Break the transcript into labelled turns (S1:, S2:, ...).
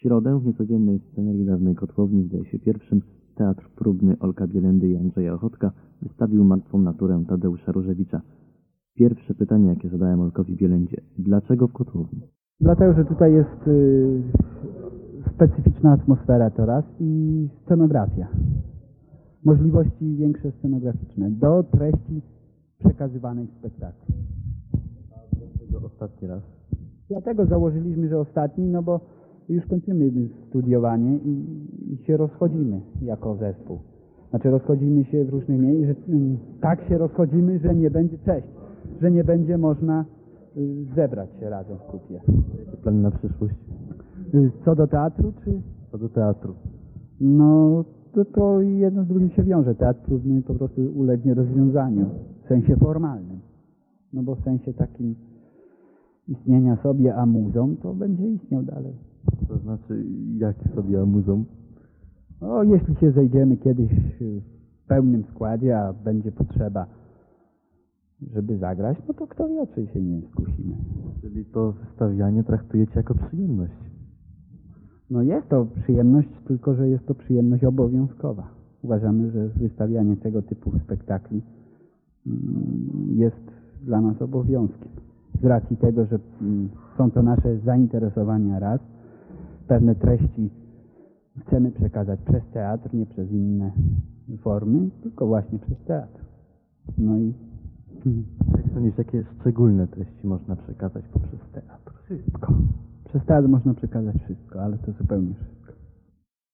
S1: środę w niecodziennej scenerii dawnej kotłowni, zdaje się pierwszym, teatr próbny Olka Bielendy i Andrzeja Ochotka wystawił Martwą naturę Tadeusza Różewicza. Pierwsze pytanie, jakie zadałem Olkowi Bielendzie: dlaczego w kotłowni?
S2: Dlatego, że tutaj jest specyficzna atmosfera to raz i scenografia. Możliwości większe scenograficzne do treści przekazywanej w spektaklu.
S1: Dlaczego ostatni raz?
S2: Dlatego założyliśmy, że ostatni, no bo już kończymy studiowanie i się rozchodzimy jako zespół. Znaczy rozchodzimy się w różnych miejscach, tak się rozchodzimy, że nie będzie, że nie będzie można zebrać się razem w kupie.
S1: Jakie plany na przyszłość?
S2: Co do teatru, czy?
S1: Co do teatru?
S2: No, to jedno z drugim się wiąże. Teatr próbny po prostu ulegnie rozwiązaniu w sensie formalnym. No bo w sensie takim istnienia sobie amuzą, to będzie istniał dalej.
S1: To znaczy, jak sobie amuzą?
S2: No, jeśli się zejdziemy kiedyś w pełnym składzie, a będzie potrzeba, żeby zagrać, no to kto wie, czy się nie skusimy.
S1: Czyli to wystawianie traktujecie jako przyjemność?
S2: No jest to przyjemność, tylko że jest to przyjemność obowiązkowa. Uważamy, że wystawianie tego typu spektakli jest dla nas obowiązkiem. Z racji tego, że są to nasze zainteresowania raz, pewne treści chcemy przekazać przez teatr, nie przez inne formy, tylko właśnie przez teatr. No i
S1: Jak sądzisz, jakie szczególne treści można przekazać poprzez teatr?
S2: wszystko. Przez teatr można przekazać wszystko, ale to zupełnie wszystko.